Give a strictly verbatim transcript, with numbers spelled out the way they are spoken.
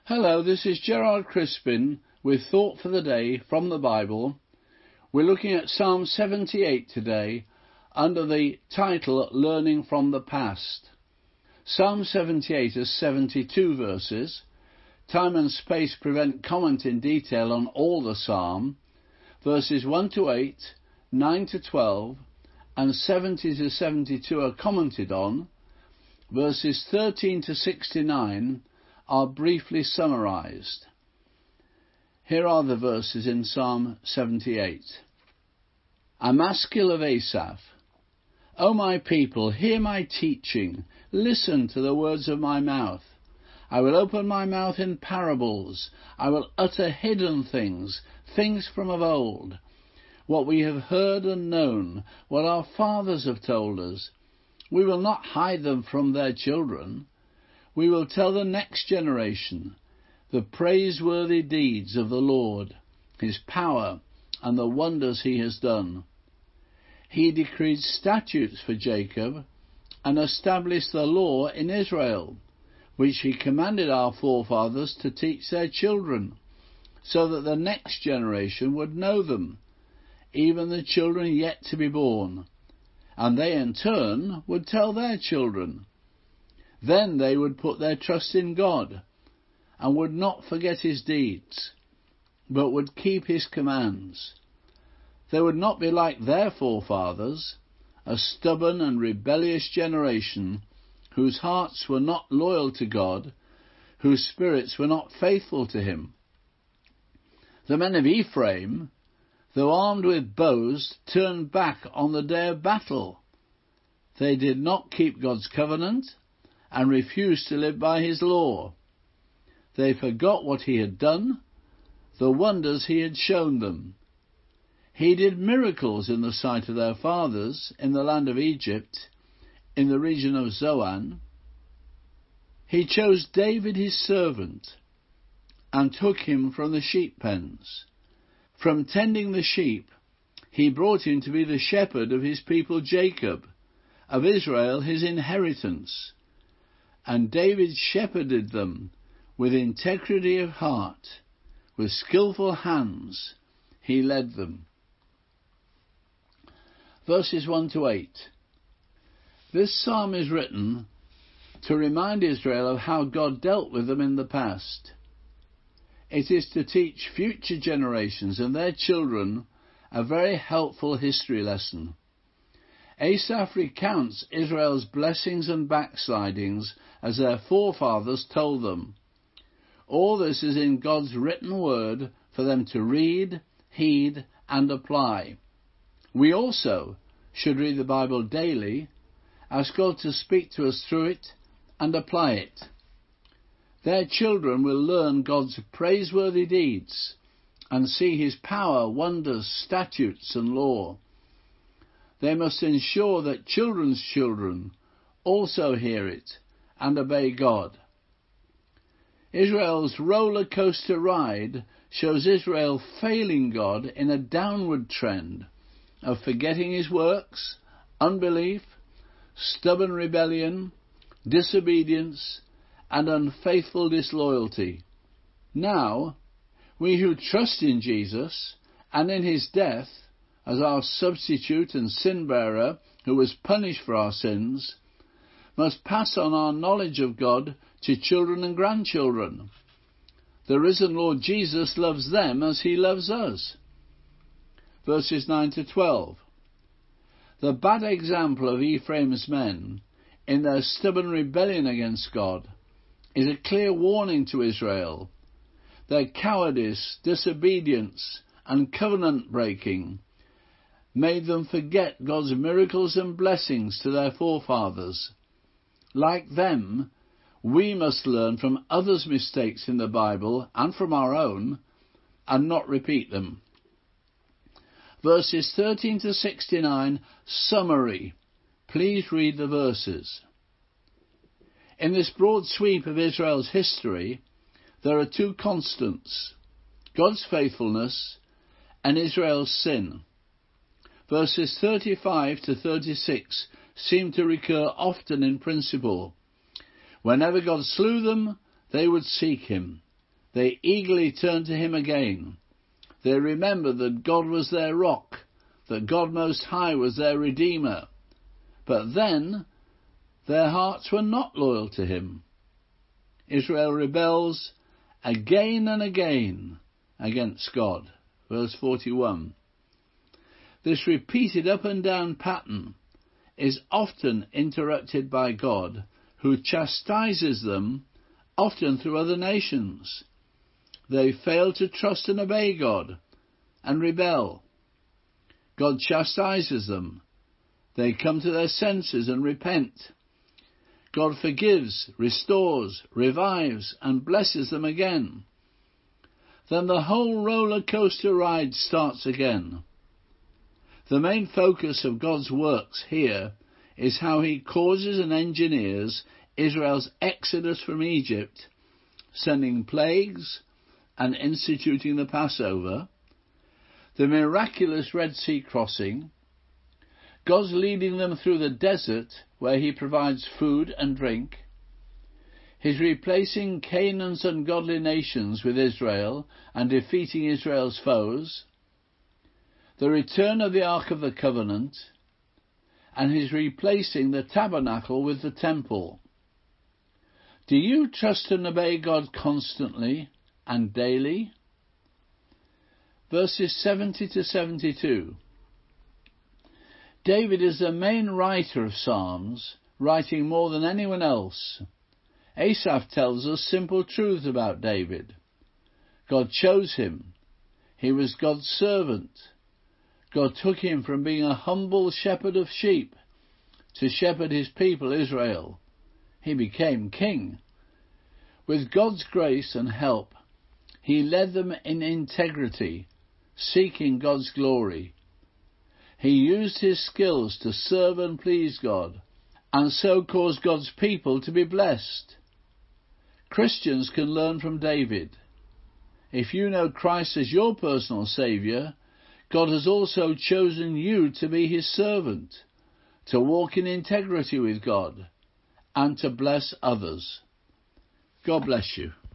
Hello, this is Gerard Crispin with Thought for the Day from the Bible. We're looking at Psalm seventy-eight today under the title Learning from the Past. Psalm seventy-eight has seventy-two verses. Time and space prevent comment in detail on all the psalm. Verses one to eight, nine to twelve and seventy to seventy-two are commented on. Verses thirteen to sixty-nine are briefly summarized. Here are the verses in Psalm seventy-eight. A Maskil of Asaph. O my people, hear my teaching. Listen to the words of my mouth. I will open my mouth in parables. I will utter hidden things, things from of old. What we have heard and known, what our fathers have told us. We will not hide them from their children. We will tell the next generation the praiseworthy deeds of the Lord, his power, and the wonders he has done. He decreed statutes for Jacob and established the law in Israel, which he commanded our forefathers to teach their children, so that the next generation would know them, even the children yet to be born, and they in turn would tell their children. Then they would put their trust in God, and would not forget his deeds, but would keep his commands. They would not be like their forefathers, a stubborn and rebellious generation, whose hearts were not loyal to God, whose spirits were not faithful to him. The men of Ephraim, though armed with bows, turned back on the day of battle. They did not keep God's covenant, and refused to live by his law. They forgot what he had done, the wonders he had shown them. He did miracles in the sight of their fathers in the land of Egypt, in the region of Zoan. He chose David his servant, and took him from the sheep pens. From tending the sheep, he brought him to be the shepherd of his people Jacob, of Israel his inheritance. And David shepherded them with integrity of heart, with skillful hands he led them. Verses one to eight. This psalm is written to remind Israel of how God dealt with them in the past. It is to teach future generations and their children a very helpful history lesson. Asaph recounts Israel's blessings and backslidings as their forefathers told them. All this is in God's written word for them to read, heed, and apply. We also should read the Bible daily, ask God to speak to us through it, and apply it. Their children will learn God's praiseworthy deeds and see his power, wonders, statutes, and law. They must ensure that children's children also hear it and obey God. Israel's roller coaster ride shows Israel failing God in a downward trend of forgetting his works, unbelief, stubborn rebellion, disobedience, and unfaithful disloyalty. Now, we who trust in Jesus and in his death as our substitute and sin-bearer who was punished for our sins, must pass on our knowledge of God to children and grandchildren. The risen Lord Jesus loves them as he loves us. Verses nine to twelve. The bad example of Ephraim's men in their stubborn rebellion against God is a clear warning to Israel. Their cowardice, disobedience, and covenant breaking made them forget God's miracles and blessings to their forefathers. Like them, we must learn from others' mistakes in the Bible and from our own, and not repeat them. Verses thirteen to sixty-nine, summary. Please read the verses. In this broad sweep of Israel's history, there are two constants: God's faithfulness and Israel's sin. Verses thirty-five to thirty-six seem to recur often in principle. Whenever God slew them, they would seek him. They eagerly turned to him again. They remembered that God was their rock, that God Most High was their Redeemer. But then their hearts were not loyal to him. Israel rebels again and again against God. Verse forty-one. This repeated up and down pattern is often interrupted by God, who chastises them, often through other nations. They fail to trust and obey God and rebel. God chastises them. They come to their senses and repent. God forgives, restores, revives, and blesses them again. Then the whole roller coaster ride starts again. The main focus of God's works here is how he causes and engineers Israel's exodus from Egypt, sending plagues and instituting the Passover, the miraculous Red Sea crossing, God's leading them through the desert where he provides food and drink, his replacing Canaan's ungodly nations with Israel and defeating Israel's foes, the return of the Ark of the Covenant, and his replacing the tabernacle with the temple. Do you trust and obey God constantly and daily? Verses seventy to seventy-two. David is the main writer of Psalms, writing more than anyone else. Asaph tells us simple truths about David. God chose him. He was God's servant. God took him from being a humble shepherd of sheep to shepherd his people Israel. He became king. With God's grace and help, he led them in integrity, seeking God's glory. He used his skills to serve and please God, and so caused God's people to be blessed. Christians can learn from David. If you know Christ as your personal Saviour, God has also chosen you to be his servant, to walk in integrity with God, and to bless others. God bless you.